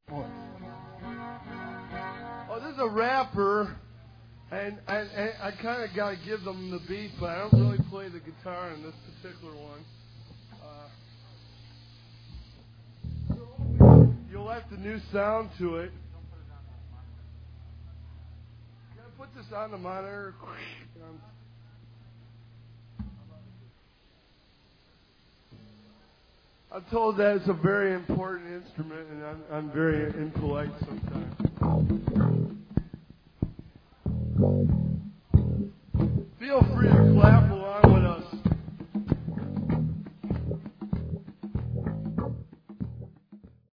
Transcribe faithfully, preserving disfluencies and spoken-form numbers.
Oh, this is a rapper, and, and, and I kind of got to give them the beat, but I don't really play the guitar in this particular one. Uh, you'll like the new sound to it. Can I put this on the monitor? I'm told that it's a very important instrument, and I'm, I'm very impolite sometimes.